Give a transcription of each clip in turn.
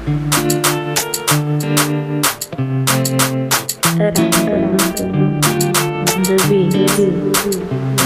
The beat.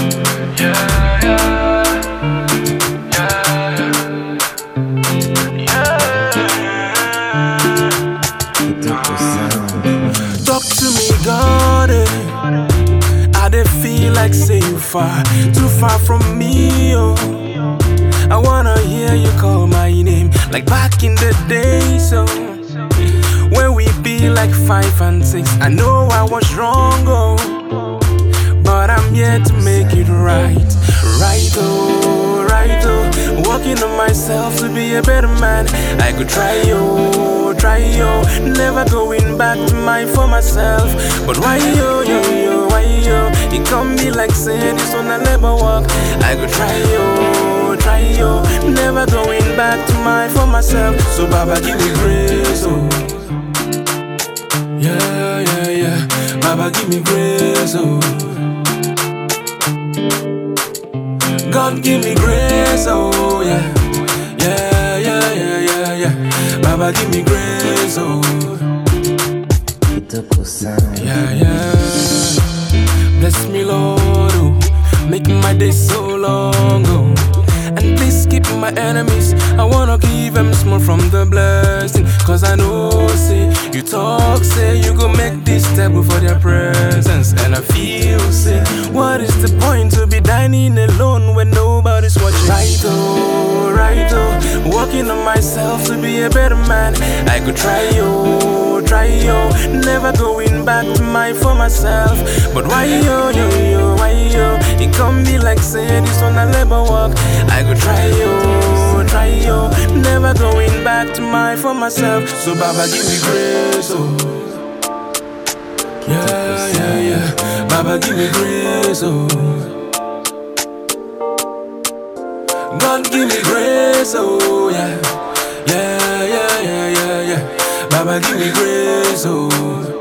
Talk to me, God. I dey feel like say you far, too far from me. Oh, I wanna hear you call my name, like back in the day. So when we be like 5 and 6, I know I was wrong. Oh, but I'm here to make it right. Right, oh, right, oh. Working on myself to be a better man. I could try, oh, never going back to my former self. But why, why, it come be like saying this on a labor walk. I could try, never going back to my former self. So Baba, give me grace, oh. Yeah. Baba, give me grace, oh. God, give me grace, oh yeah. Baba, give me grace, oh. Yeah. Bless me, Lord, oh. Making my day so long, oh. And please keep my enemies. I wanna give them small from the blessing. Cause I know, say, you talk, say, you go make this table for their presence. And I feel, say, what is the point to be dining alone when nobody's watching? Right, oh, working on myself to be a better man. I could try, never going back to my former self. But why, why, it come be like saying this on a labor walk. I could try, never going back to my former self. So Baba, give me grace, oh. Yeah. Baba, give me grace, oh. God, give me grace, oh yeah. Baba, give me grace, oh.